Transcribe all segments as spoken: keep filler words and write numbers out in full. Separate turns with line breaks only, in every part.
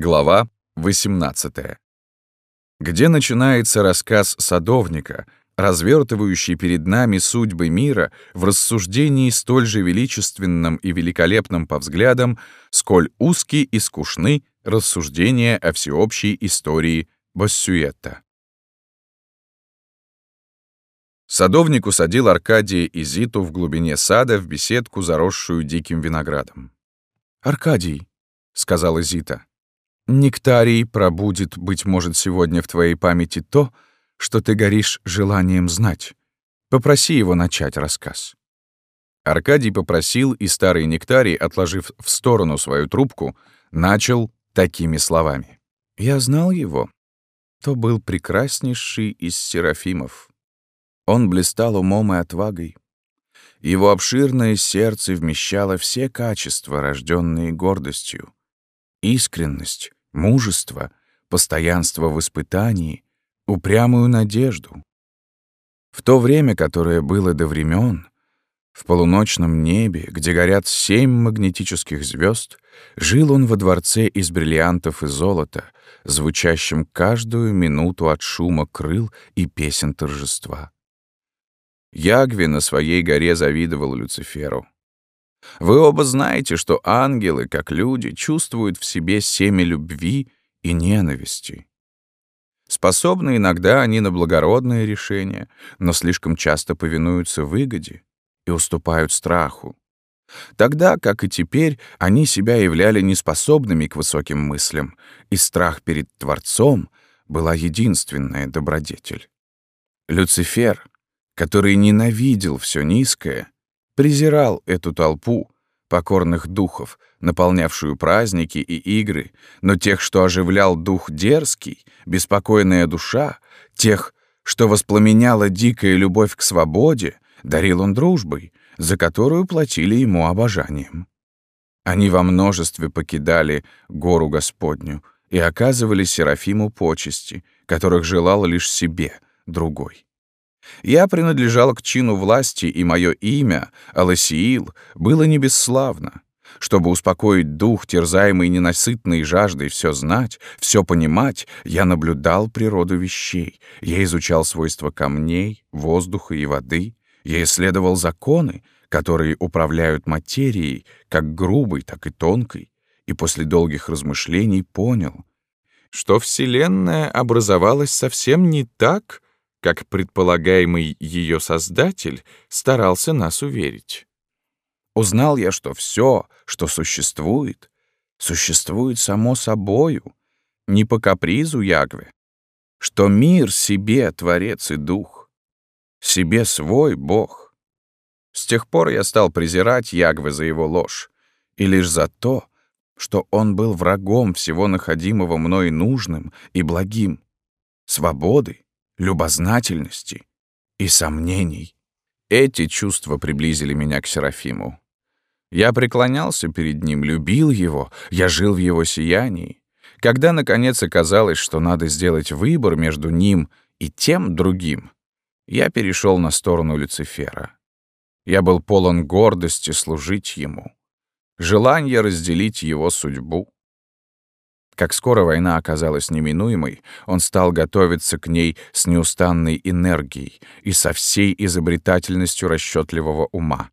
Глава восемнадцатая. Где начинается рассказ садовника, развертывающий перед нами судьбы мира в рассуждении столь же величественном и великолепном по взглядам, сколь узки и скучны рассуждения о всеобщей истории Боссюэта. Садовник усадил Аркадия и Зиту в глубине сада в беседку, заросшую диким виноградом. «Аркадий», — сказала Зита, — «нектарий пробудит, быть может, сегодня в твоей памяти то, что ты горишь желанием знать. Попроси его начать рассказ». Аркадий попросил, и старый нектарий, отложив в сторону свою трубку, начал такими словами. «Я знал его. То был прекраснейший из серафимов. Он блистал умом и отвагой. Его обширное сердце вмещало все качества, рожденные гордостью. Искренность, мужество, постоянство в испытании, упрямую надежду. В то время, которое было до времен, в полуночном небе, где горят семь магнетических звезд, жил он во дворце из бриллиантов и золота, звучащим каждую минуту от шума крыл и песен торжества. Ягве на своей горе завидовал Люциферу. Вы оба знаете, что ангелы, как люди, чувствуют в себе семя любви и ненависти. Способны иногда они на благородные решения, но слишком часто повинуются выгоде и уступают страху. Тогда, как и теперь, они себя являли неспособными к высоким мыслям, и страх перед Творцом была единственная добродетель. Люцифер, который ненавидел все низкое, презирал эту толпу покорных духов, наполнявшую праздники и игры, но тех, что оживлял дух дерзкий, беспокойная душа, тех, что воспламеняла дикая любовь к свободе, дарил он дружбой, за которую платили ему обожанием. Они во множестве покидали гору Господню и оказывали Серафиму почести, которых желал лишь себе другой. Я принадлежал к чину власти, и мое имя, Аласиил, было не бесславно. Чтобы успокоить дух, терзаемый ненасытной жаждой все знать, все понимать, я наблюдал природу вещей, я изучал свойства камней, воздуха и воды, я исследовал законы, которые управляют материей, как грубой, так и тонкой, и после долгих размышлений понял, что Вселенная образовалась совсем не так, как предполагаемый ее создатель старался нас уверить. Узнал я, что все, что существует, существует само собою, не по капризу Ягве, что мир себе Творец и Дух, себе свой Бог. С тех пор я стал презирать Ягве за его ложь, и лишь за то, что он был врагом всего находимого мной нужным и благим, свободы, любознательности и сомнений. Эти чувства приблизили меня к Серафиму. Я преклонялся перед ним, любил его, я жил в его сиянии. Когда, наконец, оказалось, что надо сделать выбор между ним и тем другим, я перешел на сторону Люцифера. Я был полон гордости служить ему, желания разделить его судьбу. Как скоро война оказалась неминуемой, он стал готовиться к ней с неустанной энергией и со всей изобретательностью расчетливого ума.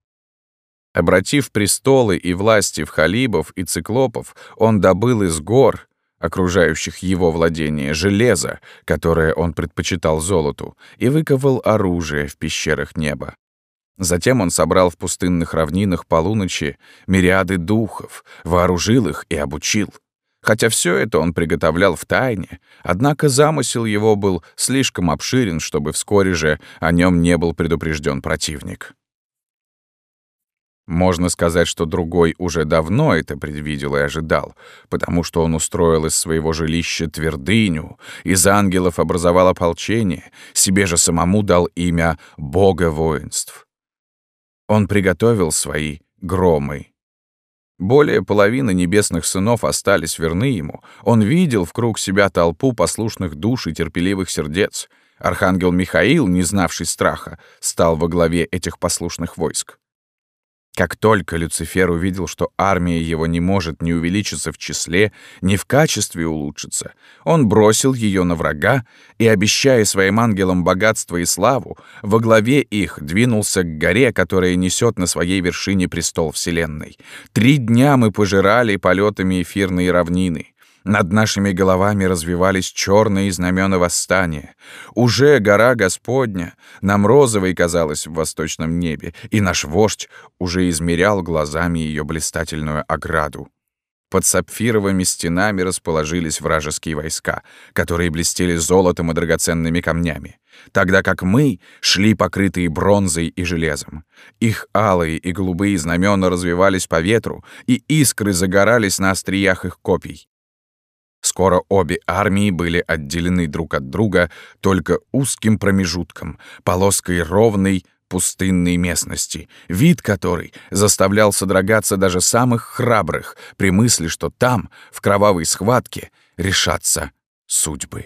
Обратив престолы и власти в халибов и циклопов, он добыл из гор, окружающих его владения, железо, которое он предпочитал золоту, и выковал оружие в пещерах неба. Затем он собрал в пустынных равнинах полуночи мириады духов, вооружил их и обучил. Хотя все это он приготовлял в тайне, однако замысел его был слишком обширен, чтобы вскоре же о нем не был предупрежден противник. Можно сказать, что другой уже давно это предвидел и ожидал, потому что он устроил из своего жилища твердыню, из ангелов образовал ополчение, себе же самому дал имя Бога воинств. Он приготовил свои громы. Более половины небесных сынов остались верны ему. Он видел в круг себя толпу послушных душ и терпеливых сердец. Архангел Михаил, не знавший страха, стал во главе этих послушных войск. Как только Люцифер увидел, что армия его не может ни увеличиться в числе, ни в качестве улучшиться, он бросил ее на врага и, обещая своим ангелам богатство и славу, во главе их двинулся к горе, которая несет на своей вершине престол Вселенной. Три дня мы пожирали полетами эфирные равнины. Над нашими головами развивались черные знамена восстания. Уже гора Господня нам розовой казалась в восточном небе, и наш вождь уже измерял глазами ее блистательную ограду. Под сапфировыми стенами расположились вражеские войска, которые блестели золотом и драгоценными камнями, тогда как мы шли покрытые бронзой и железом. Их алые и голубые знамена развивались по ветру, и искры загорались на остриях их копий. Скоро обе армии были отделены друг от друга только узким промежутком, полоской ровной пустынной местности, вид которой заставлял содрогаться даже самых храбрых при мысли, что там, в кровавой схватке, решатся судьбы.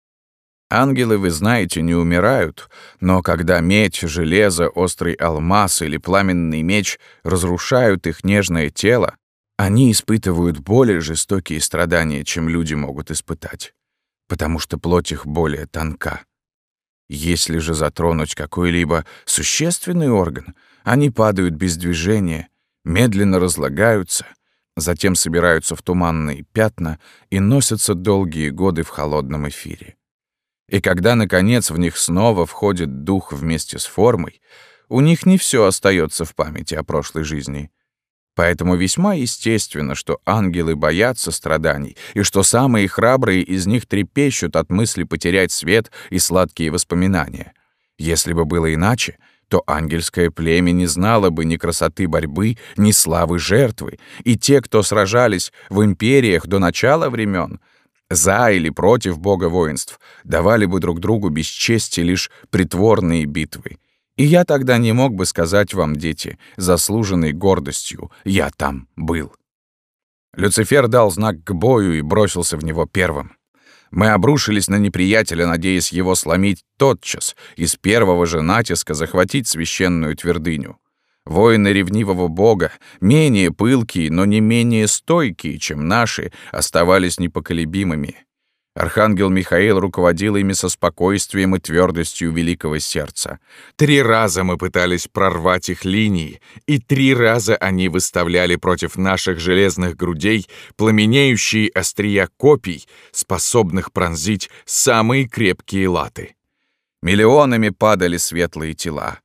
Ангелы, вы знаете, не умирают, но когда медь, железо, острый алмаз или пламенный меч разрушают их нежное тело, они испытывают более жестокие страдания, чем люди могут испытать, потому что плоть их более тонка. Если же затронуть какой-либо существенный орган, они падают без движения, медленно разлагаются, затем собираются в туманные пятна и носятся долгие годы в холодном эфире. И когда, наконец, в них снова входит дух вместе с формой, у них не все остается в памяти о прошлой жизни. Поэтому весьма естественно, что ангелы боятся страданий, и что самые храбрые из них трепещут от мысли потерять свет и сладкие воспоминания. Если бы было иначе, то ангельское племя не знало бы ни красоты борьбы, ни славы жертвы, и те, кто сражались в империях до начала времен, за или против бога воинств, давали бы друг другу без чести лишь притворные битвы. И я тогда не мог бы сказать вам, дети, заслуженной гордостью, я там был. Люцифер дал знак к бою и бросился в него первым. Мы обрушились на неприятеля, надеясь его сломить тотчас и с первого же натиска захватить священную твердыню. Воины ревнивого бога, менее пылкие, но не менее стойкие, чем наши, оставались непоколебимыми. Архангел Михаил руководил ими со спокойствием и твердостью великого сердца. Три раза мы пытались прорвать их линии, и три раза они выставляли против наших железных грудей пламенеющие острия копий, способных пронзить самые крепкие латы. Миллионами падали светлые тела.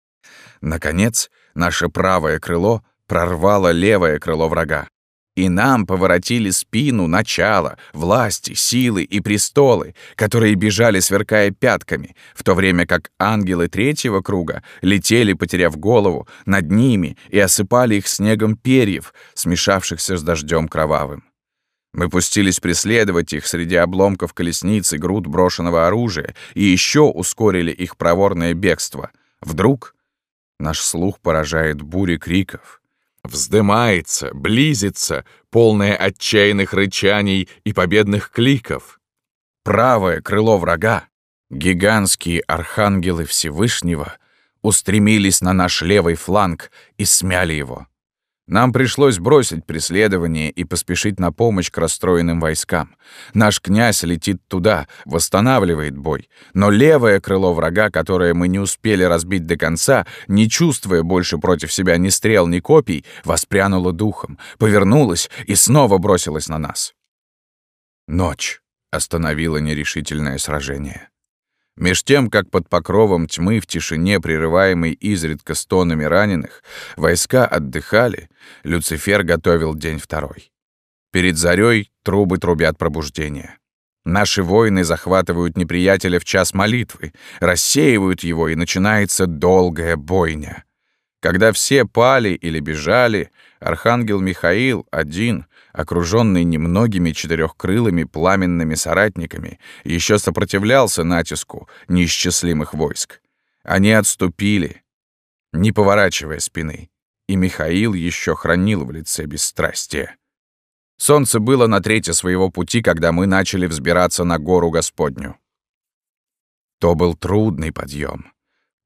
Наконец, наше правое крыло прорвало левое крыло врага. И нам поворотили спину начала, власти, силы и престолы, которые бежали, сверкая пятками, в то время как ангелы третьего круга летели, потеряв голову, над ними и осыпали их снегом перьев, смешавшихся с дождем кровавым. Мы пустились преследовать их среди обломков колесниц и груд брошенного оружия и еще ускорили их проворное бегство. Вдруг наш слух поражает буря криков. Вздымается, близится, полное отчаянных рычаний и победных кликов. Правое крыло врага, гигантские архангелы Всевышнего, устремились на наш левый фланг и смяли его. Нам пришлось бросить преследование и поспешить на помощь к расстроенным войскам. Наш князь летит туда, восстанавливает бой. Но левое крыло врага, которое мы не успели разбить до конца, не чувствуя больше против себя ни стрел, ни копий, воспрянуло духом, повернулось и снова бросилось на нас. Ночь остановила нерешительное сражение. Меж тем, как под покровом тьмы в тишине, прерываемой изредка стонами раненых, войска отдыхали, Люцифер готовил день второй. Перед зарей трубы трубят пробуждение. Наши воины захватывают неприятеля в час молитвы, рассеивают его, и начинается долгая бойня. Когда все пали или бежали, архангел Михаил один, окруженный немногими четырехкрылыми пламенными соратниками, еще сопротивлялся натиску неисчислимых войск. Они отступили, не поворачивая спины, и Михаил еще хранил в лице бесстрастие. Солнце было на трете своего пути, когда мы начали взбираться на гору Господню. То был трудный подъем.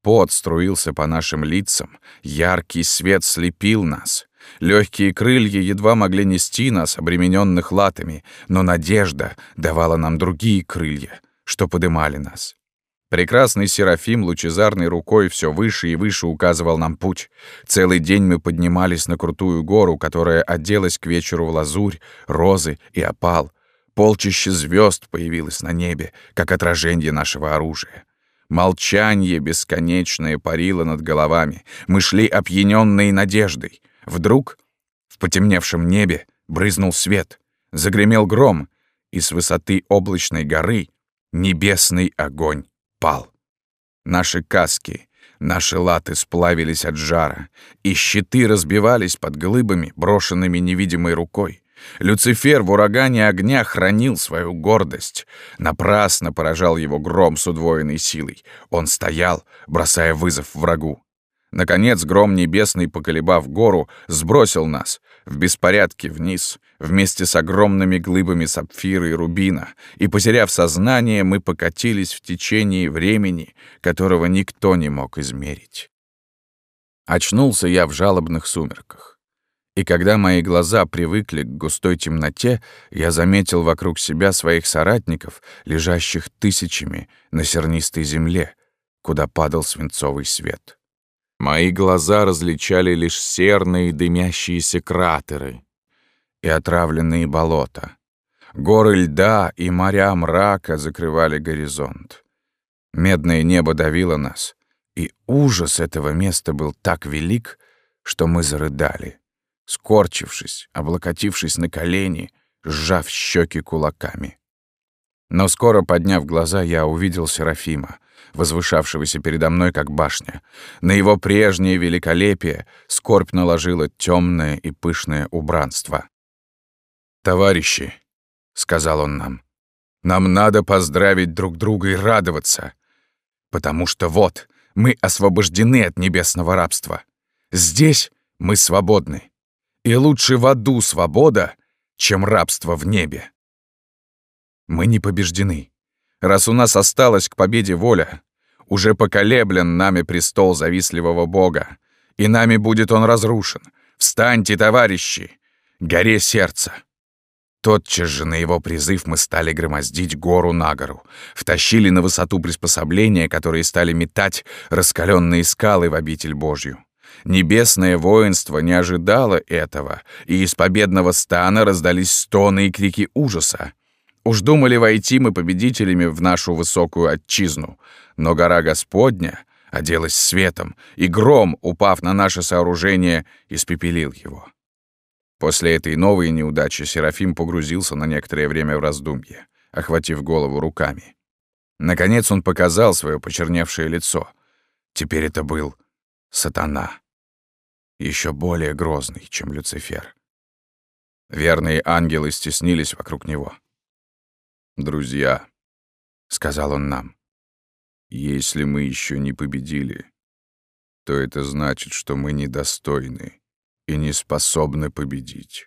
Пот струился по нашим лицам, яркий свет слепил нас. Легкие крылья едва могли нести нас, обремененных латами, но надежда давала нам другие крылья, что подымали нас. Прекрасный Серафим лучезарной рукой все выше и выше указывал нам путь. Целый день мы поднимались на крутую гору, которая оделась к вечеру в лазурь, розы и опал. Полчище звезд появилось на небе, как отражение нашего оружия. Молчание бесконечное парило над головами. Мы шли опьяненные надеждой. Вдруг в потемневшем небе брызнул свет, загремел гром, и с высоты облачной горы небесный огонь пал. Наши каски, наши латы сплавились от жара, и щиты разбивались под глыбами, брошенными невидимой рукой. Люцифер в урагане огня хранил свою гордость. Напрасно поражал его гром с удвоенной силой. Он стоял, бросая вызов врагу. Наконец гром небесный, поколебав гору, сбросил нас в беспорядке вниз, вместе с огромными глыбами сапфира и рубина, и, потеряв сознание, мы покатились в течение времени, которого никто не мог измерить. Очнулся я в жалобных сумерках, и когда мои глаза привыкли к густой темноте, я заметил вокруг себя своих соратников, лежащих тысячами на сернистой земле, куда падал свинцовый свет. Мои глаза различали лишь серные дымящиеся кратеры и отравленные болота. Горы льда и моря мрака закрывали горизонт. Медное небо давило нас, и ужас этого места был так велик, что мы зарыдали, скорчившись, облокотившись на колени, сжав щеки кулаками. Но скоро, подняв глаза, я увидел Серафима, возвышавшегося передо мной как башня. На его прежнее великолепие скорбь наложила темное и пышное убранство. «Товарищи», — сказал он нам, — «нам надо поздравить друг друга и радоваться, потому что вот мы освобождены от небесного рабства. Здесь мы свободны, и лучше в аду свобода, чем рабство в небе. Мы не побеждены. Раз у нас осталась к победе воля, уже поколеблен нами престол завистливого бога, и нами будет он разрушен. Встаньте, товарищи! Горе сердца!» Тотчас же на его призыв мы стали громоздить гору на гору, втащили на высоту приспособления, которые стали метать раскаленные скалы в обитель Божью. Небесное воинство не ожидало этого, и из победного стана раздались стоны и крики ужаса. Уж думали войти мы победителями в нашу высокую отчизну, но гора Господня оделась светом, и гром, упав на наше сооружение, испепелил его. После этой новой неудачи Серафим погрузился на некоторое время в раздумье, охватив голову руками. Наконец он показал свое почерневшее лицо. Теперь это был сатана, еще более грозный, чем Люцифер. Верные ангелы стеснились вокруг него. «Друзья», — сказал он нам, — «если мы еще не победили, то это значит, что мы недостойны и не способны победить.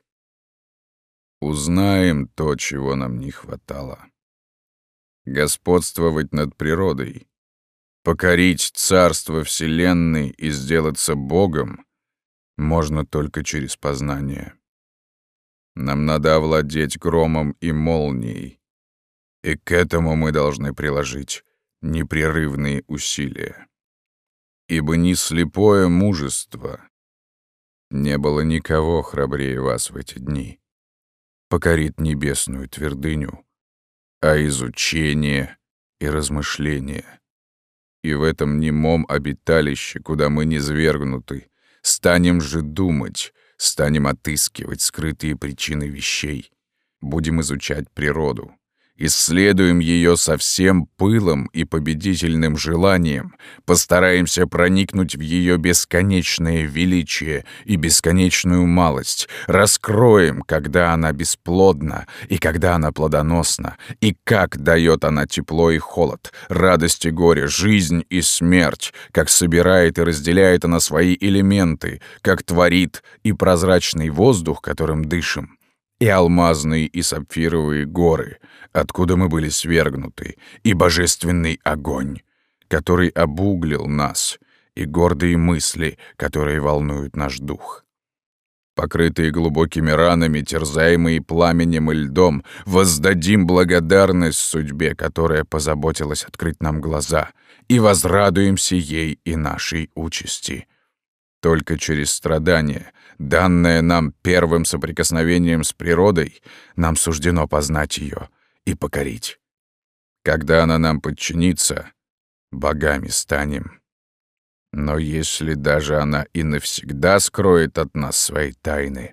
Узнаем то, чего нам не хватало. Господствовать над природой, покорить царство Вселенной и сделаться Богом можно только через познание. Нам надо овладеть громом и молнией, и к этому мы должны приложить непрерывные усилия. Ибо ни слепое мужество, не было никого храбрее вас в эти дни, покорит небесную твердыню, а изучение и размышление. И в этом немом обиталище, куда мы низвергнуты, станем же думать, станем отыскивать скрытые причины вещей, будем изучать природу. Исследуем ее со всем пылом и победительным желанием, постараемся проникнуть в ее бесконечное величие и бесконечную малость, раскроем, когда она бесплодна и когда она плодоносна, и как дает она тепло и холод, радость и горе, жизнь и смерть, как собирает и разделяет она свои элементы, как творит и прозрачный воздух, которым дышим, и алмазные и сапфировые горы, откуда мы были свергнуты, и божественный огонь, который обуглил нас, и гордые мысли, которые волнуют наш дух. Покрытые глубокими ранами, терзаемые пламенем и льдом, воздадим благодарность судьбе, которая позаботилась открыть нам глаза, и возрадуемся ей и нашей участи. Только через страдания, данное нам первым соприкосновением с природой, нам суждено познать ее и покорить. Когда она нам подчинится, богами станем. Но если даже она и навсегда скроет от нас свои тайны,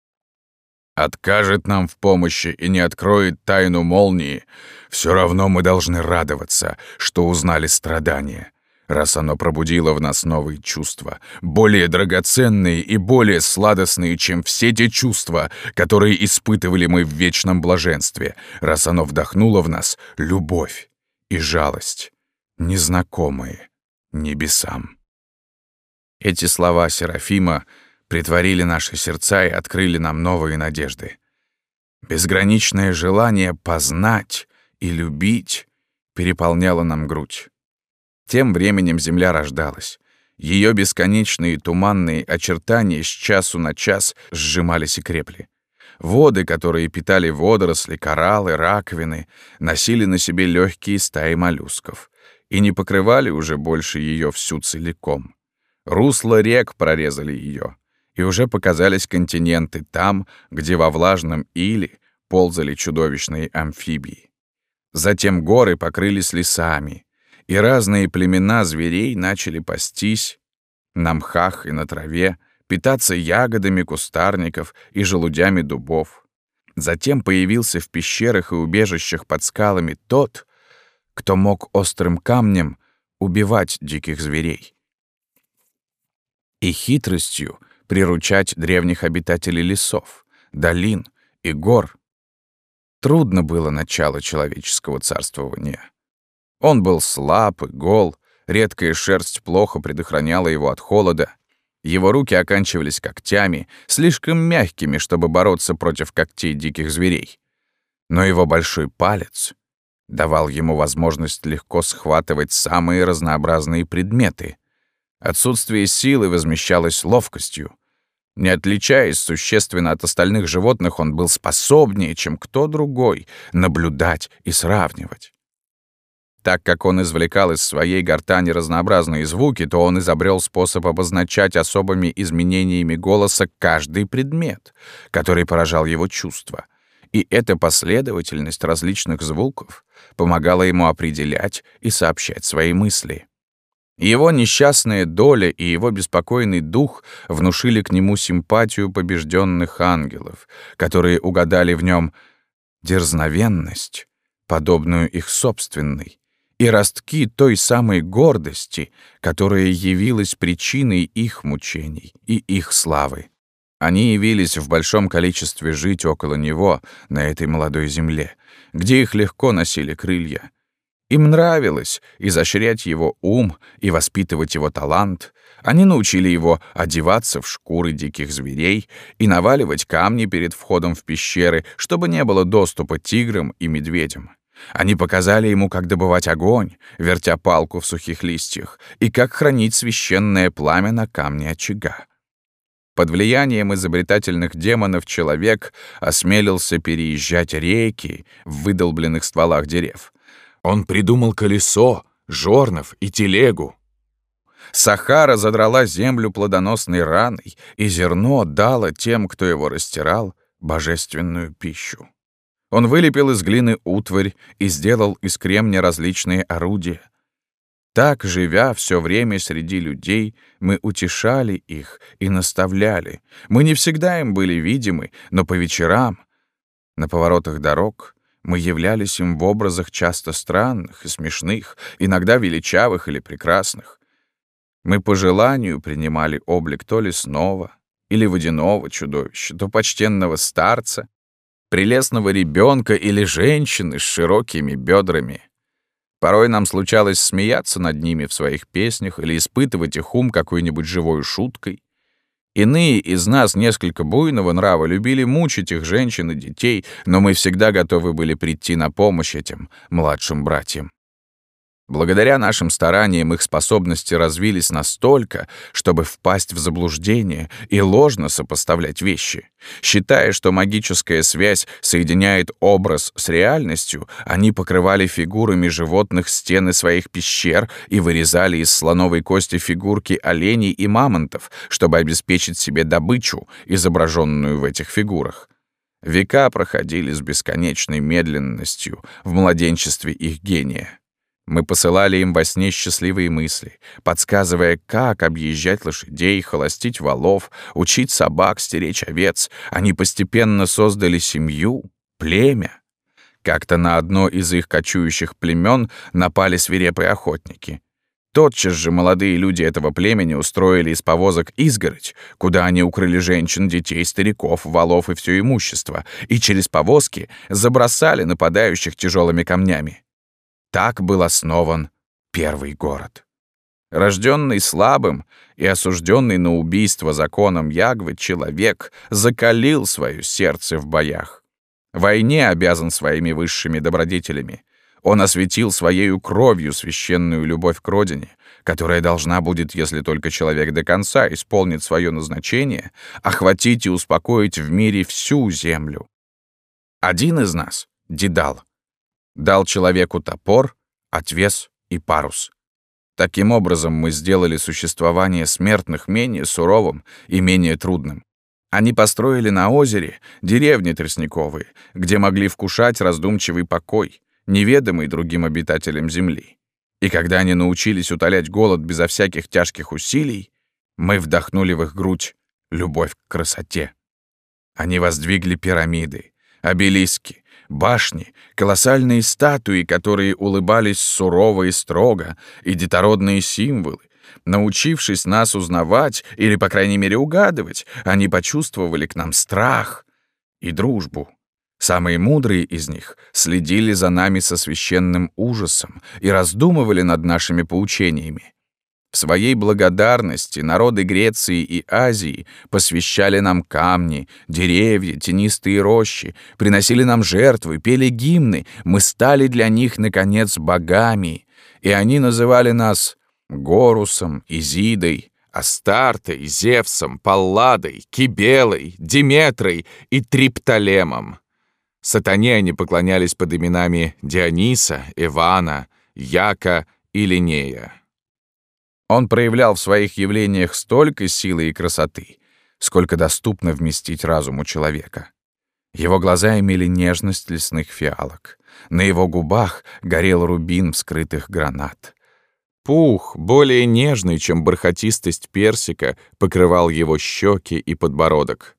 откажет нам в помощи и не откроет тайну молнии, все равно мы должны радоваться, что узнали страдания, раз оно пробудило в нас новые чувства, более драгоценные и более сладостные, чем все те чувства, которые испытывали мы в вечном блаженстве, раз оно вдохнуло в нас любовь и жалость, незнакомые небесам. Эти слова Серафима притворили наши сердца и открыли нам новые надежды. Безграничное желание познать и любить переполняло нам грудь. Тем временем земля рождалась. Ее бесконечные туманные очертания с часу на час сжимались и крепли. Воды, которые питали водоросли, кораллы, раковины, носили на себе легкие стаи моллюсков и не покрывали уже больше ее всю целиком. Русла рек прорезали ее, и уже показались континенты там, где во влажном иле ползали чудовищные амфибии. Затем горы покрылись лесами, и разные племена зверей начали пастись на мхах и на траве, питаться ягодами кустарников и желудями дубов. Затем появился в пещерах и убежищах под скалами тот, кто мог острым камнем убивать диких зверей и хитростью приручать древних обитателей лесов, долин и гор. Трудно было начало человеческого царствования. Он был слаб и гол, редкая шерсть плохо предохраняла его от холода, его руки оканчивались когтями, слишком мягкими, чтобы бороться против когтей диких зверей. Но его большой палец давал ему возможность легко схватывать самые разнообразные предметы. Отсутствие силы возмещалось ловкостью. Не отличаясь существенно от остальных животных, он был способнее, чем кто другой, наблюдать и сравнивать. Так как он извлекал из своей гортани разнообразные звуки, то он изобрел способ обозначать особыми изменениями голоса каждый предмет, который поражал его чувства. И эта последовательность различных звуков помогала ему определять и сообщать свои мысли. Его несчастная доля и его беспокойный дух внушили к нему симпатию побежденных ангелов, которые угадали в нем дерзновенность, подобную их собственной, и ростки той самой гордости, которая явилась причиной их мучений и их славы. Они явились в большом количестве жить около него на этой молодой земле, где их легко носили крылья. Им нравилось изощрять его ум и воспитывать его талант. Они научили его одеваться в шкуры диких зверей и наваливать камни перед входом в пещеры, чтобы не было доступа тиграм и медведям. Они показали ему, как добывать огонь, вертя палку в сухих листьях, и как хранить священное пламя на камне очага. Под влиянием изобретательных демонов человек осмелился переезжать реки в выдолбленных стволах дерев. Он придумал колесо, жорнов и телегу. Сахара задрала землю плодоносной раной, и зерно дало тем, кто его растирал, божественную пищу. Он вылепил из глины утварь и сделал из кремня различные орудия. Так, живя все время среди людей, мы утешали их и наставляли. Мы не всегда им были видимы, но по вечерам, на поворотах дорог, мы являлись им в образах часто странных и смешных, иногда величавых или прекрасных. Мы по желанию принимали облик то лесного или водяного чудовища, то почтенного старца, прелестного ребенка или женщины с широкими бедрами. Порой нам случалось смеяться над ними в своих песнях или испытывать их ум какой-нибудь живой шуткой. Иные из нас несколько буйного нрава любили мучить их женщин и детей, но мы всегда готовы были прийти на помощь этим младшим братьям. Благодаря нашим стараниям их способности развились настолько, чтобы впасть в заблуждение и ложно сопоставлять вещи. Считая, что магическая связь соединяет образ с реальностью, они покрывали фигурами животных стены своих пещер и вырезали из слоновой кости фигурки оленей и мамонтов, чтобы обеспечить себе добычу, изображенную в этих фигурах. Века проходили с бесконечной медленностью в младенчестве их гения. Мы посылали им во сне счастливые мысли, подсказывая, как объезжать лошадей, холостить волов, учить собак, стеречь овец. Они постепенно создали семью, племя. Как-то на одно из их кочующих племен напали свирепые охотники. Тотчас же молодые люди этого племени устроили из повозок изгородь, куда они укрыли женщин, детей, стариков, волов и все имущество, и через повозки забросали нападающих тяжелыми камнями. Так был основан первый город. Рожденный слабым и осужденный на убийство законом Ягвы, человек закалил свое сердце в боях. Войне обязан своими высшими добродетелями. Он осветил своею кровью священную любовь к родине, которая должна будет, если только человек до конца исполнит свое назначение, охватить и успокоить в мире всю землю. Один из нас, Дедал, дал человеку топор, отвес и парус. Таким образом мы сделали существование смертных менее суровым и менее трудным. Они построили на озере деревни тростниковые, где могли вкушать раздумчивый покой, неведомый другим обитателям земли. И когда они научились утолять голод безо всяких тяжких усилий, мы вдохнули в их грудь любовь к красоте. Они воздвигли пирамиды, обелиски, башни, колоссальные статуи, которые улыбались сурово и строго, и детородные символы. Научившись нас узнавать, или, по крайней мере, угадывать, они почувствовали к нам страх и дружбу. Самые мудрые из них следили за нами со священным ужасом и раздумывали над нашими поучениями. В своей благодарности народы Греции и Азии посвящали нам камни, деревья, тенистые рощи, приносили нам жертвы, пели гимны. Мы стали для них, наконец, богами, и они называли нас Горусом, Изидой, Астартой, Зевсом, Палладой, Кибелой, Диметрой и Триптолемом. Сатане они поклонялись под именами Диониса, Ивана, Яка и Линея. Он проявлял в своих явлениях столько силы и красоты, сколько доступно вместить разуму человека. Его глаза имели нежность лесных фиалок. На его губах горел рубин вскрытых гранат. Пух, более нежный, чем бархатистость персика, покрывал его щеки и подбородок.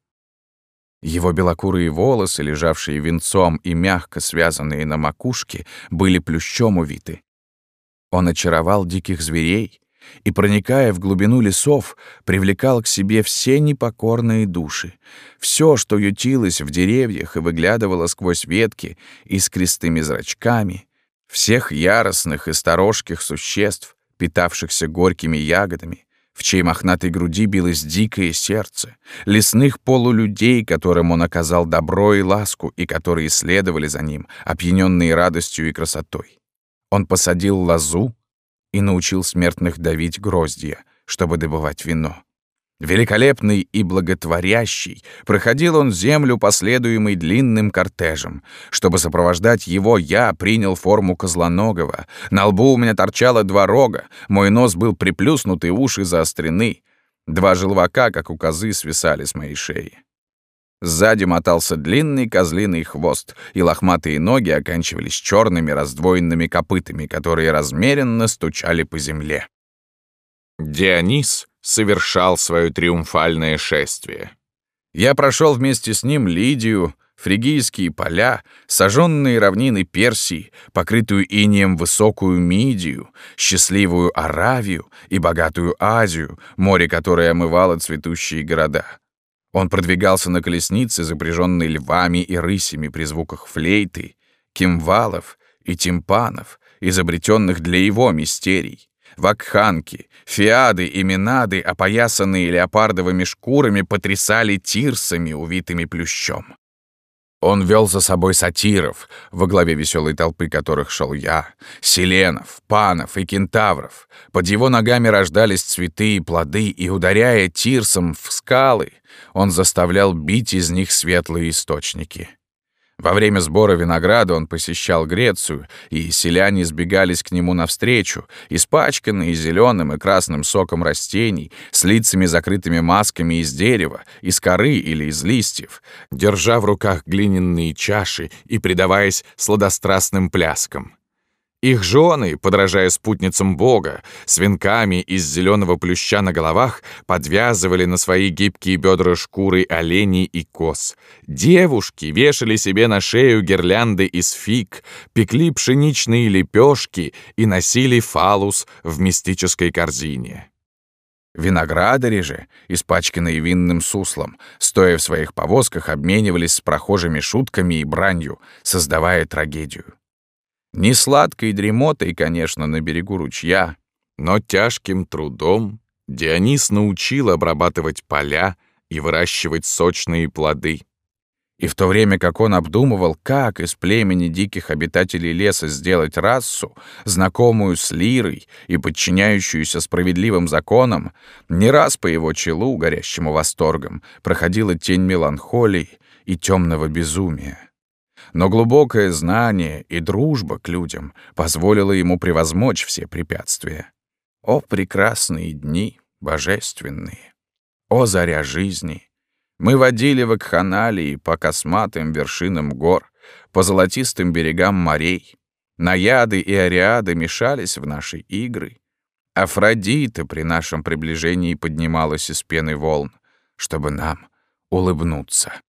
Его белокурые волосы, лежавшие венцом и мягко связанные на макушке, были плющом увиты. Он очаровал диких зверей и, проникая в глубину лесов, привлекал к себе все непокорные души. Все, что ютилось в деревьях и выглядывало сквозь ветки искристыми зрачками, всех яростных и сторожких существ, питавшихся горькими ягодами, в чьей мохнатой груди билось дикое сердце, лесных полулюдей, которым он оказал добро и ласку, и которые следовали за ним, опьяненные радостью и красотой. Он посадил лозу и научил смертных давить гроздья, чтобы добывать вино. Великолепный и благотворящий, проходил он землю, последуемый длинным кортежем. Чтобы сопровождать его, я принял форму козлоногого. На лбу у меня торчало два рога, мой нос был приплюснут и уши заострены. Два желвака, как у козы, свисали с моей шеи. Сзади мотался длинный козлиный хвост, и лохматые ноги оканчивались черными раздвоенными копытами, которые размеренно стучали по земле. Дионис совершал свое триумфальное шествие. Я прошел вместе с ним Лидию, фригийские поля, сожженные равнины Персии, покрытую инеем высокую Мидию, счастливую Аравию и богатую Азию, море которое омывало цветущие города. Он продвигался на колеснице, запряженной львами и рысями при звуках флейты, кимвалов и тимпанов, изобретенных для его мистерий. Вакханки, фиады и менады, опоясанные леопардовыми шкурами, потрясали тирсами, увитыми плющом. Он вел за собой сатиров, во главе веселой толпы которых шел я, селенов, панов и кентавров. Под его ногами рождались цветы и плоды, и, ударяя тирсом в скалы, он заставлял бить из них светлые источники. Во время сбора винограда он посещал Грецию, и селяне сбегались к нему навстречу, испачканные зеленым и красным соком растений, с лицами закрытыми масками из дерева, из коры или из листьев, держа в руках глиняные чаши и предаваясь сладострастным пляскам. Их жены, подражая спутницам Бога, с венками из зеленого плюща на головах, подвязывали на свои гибкие бедра шкуры оленей и коз. Девушки вешали себе на шею гирлянды из фиг, пекли пшеничные лепешки и носили фалус в мистической корзине. Виноградари же, испачканные винным суслом, стоя в своих повозках, обменивались с прохожими шутками и бранью, создавая трагедию. Не сладкой дремотой, конечно, на берегу ручья, но тяжким трудом Дионис научил обрабатывать поля и выращивать сочные плоды. И в то время как он обдумывал, как из племени диких обитателей леса сделать расу, знакомую с лирой и подчиняющуюся справедливым законам, не раз по его челу, горящему восторгом, проходила тень меланхолии и темного безумия. Но глубокое знание и дружба к людям позволило ему превозмочь все препятствия. О, прекрасные дни, божественные! О, заря жизни! Мы водили в Акханалии по косматым вершинам гор, по золотистым берегам морей. Наяды и ариады мешались в наши игры. Афродита при нашем приближении поднималась из пены волн, чтобы нам улыбнуться.